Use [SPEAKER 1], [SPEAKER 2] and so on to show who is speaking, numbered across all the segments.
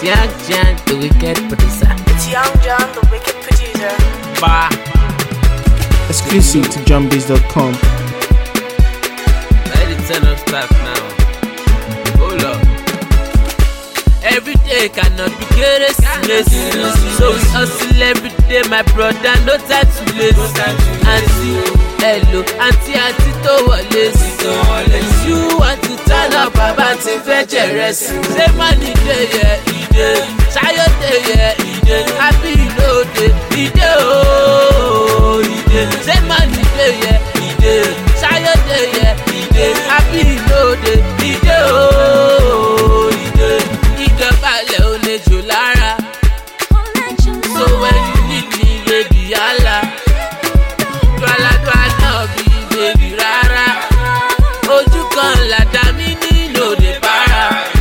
[SPEAKER 1] Young John, the wicked producer.
[SPEAKER 2] It's Young John, the wicked producer.
[SPEAKER 1] Bah.
[SPEAKER 3] Exclusive to JohnBiz.com.
[SPEAKER 1] Let it turn up stuff now. Hold up. Every day cannot be Keresimesi, so we hustle every day, my brother, no time to late. Auntie, hello, auntie tó wọlé sí. You want to turn up, baba ti fẹ́ jẹrẹsì. Say money dey here, e dey. Ṣayọ̀ dey here, e dey. Happy no dey, e dey ooo, e dey. Say money dey here, e dey. Ṣayọ̀ dey here, e dey. Happy no dey, e dey ooo, e dey. Ìjọbalẹ̀ ò lè jò lára. So when you need me, baby, yálà. Dọ́ládọ́lá náà bí baby rárá. Ojú kan làdá mi nílò lè para.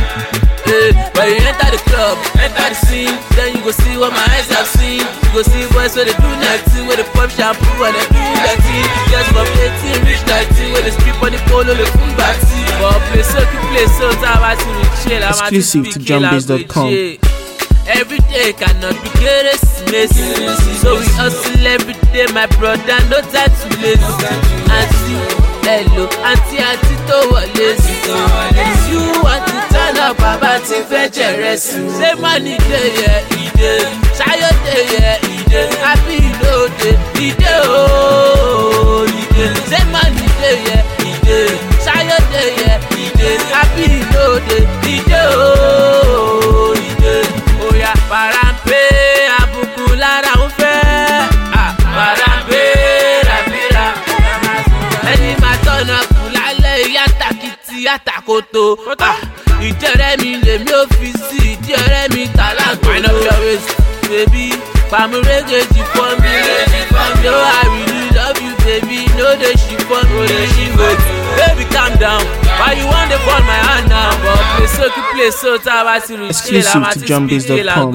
[SPEAKER 1] When you enter the club, enter the scene, then you go see what my eyes have seen. You go see boys where they do nothing, where they pop shampoo and they do nothing. Girls from 18 reach 19, where they strip on the polo, they full back seat. But play so, time I see me chill, I'm
[SPEAKER 3] Exclusive to JohnBiz.com.
[SPEAKER 1] Every day cannot be Keresimesi, so we hustle every day, my brother, no time to late. Auntie, hello, auntie tó wọlé sí. You want to turn up, baba ti fẹ́ jẹrẹsì. Say money dey here, e dey. Ṣayọ̀ dey here, e dey. Happy no dey, e dey ooo, e dey. Say money dey here, e dey. Ṣayọ̀ dey here, e dey. Happy no dey, e dey ooo, e dey. Oya parampe àbùkù lára ń fẹ́. Parampe ràbíra. Ẹni máa tọ̀nà kù lálẹ́ ìyá tàkìtì àtàkótó. Ìjẹ́rẹ́ mi lèmi ò fi sí ìdí ọ̀rẹ́ mi tàlàkó. Wine up your waist, baby. Pàmùrẹ́gẹ̀jì fọ́ mi. No, I really love you, baby. No dey shit for me. Baby, calm down. Why you want to burn my hand now? But play so, time I see
[SPEAKER 3] Exclusive to JohnBiz.com.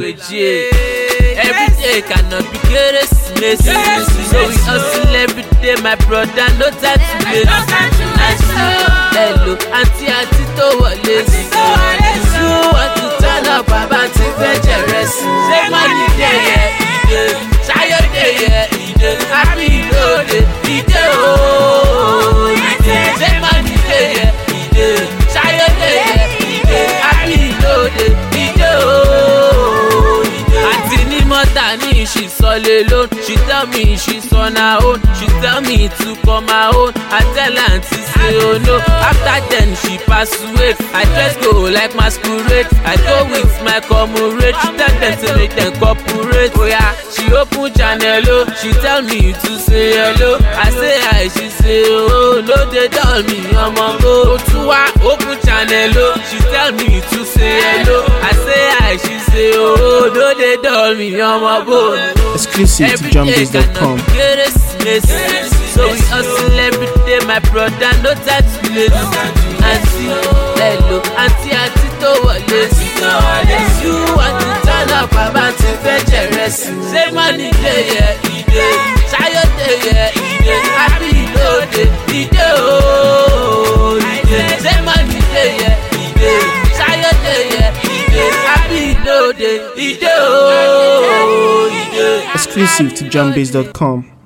[SPEAKER 1] Every day cannot be Keresimesi, so we hustle every day, my brother, no time to late. Hello, auntie tó wọlé sí. You want to turn up, baba ti fẹ́ jẹrẹsì. Say money dey here, e dey. Ṣayọ̀ dey here, e dey. Happy no dey, e dey ooo, e dey. Say money dey here, e dey. Ṣayọ̀ dey here, e dey. Happy no dey, e dey ooo, e dey. Àǹtí ní mọ́tà ní ìṣìsọ́lé lónìí. She tell me she's on her own. She tell me to come her own. I tell her aunty say oh no. After then she pass away. I just go like masquerade. I go with my comrade. She tell them to make them cooperate. Oh yeah, she open channel oh. She tell me to say hello. I say hi, she say oh no they tell me I'm a go. Otuwa open channel oh. She tell me to say hello. I say hi, she say oh no they tell me I'm a go.
[SPEAKER 3] Exclusive to JohnBiz.com.
[SPEAKER 1] So we hustle every day, my brother, no time to late. Auntie, hello, auntie tó wọlé sí. You want to turn up, baba ti fẹ́ jẹrẹsì. Say money dey here, e dey. Ṣayọ̀ dey here, e dey. Happy no dey, e dey ooo, e dey. Say money dey here, e dey. Ṣayọ̀ dey here, e dey. Happy no dey, e dey ooo, e dey.
[SPEAKER 3] Exclusive to JohnBiz.com.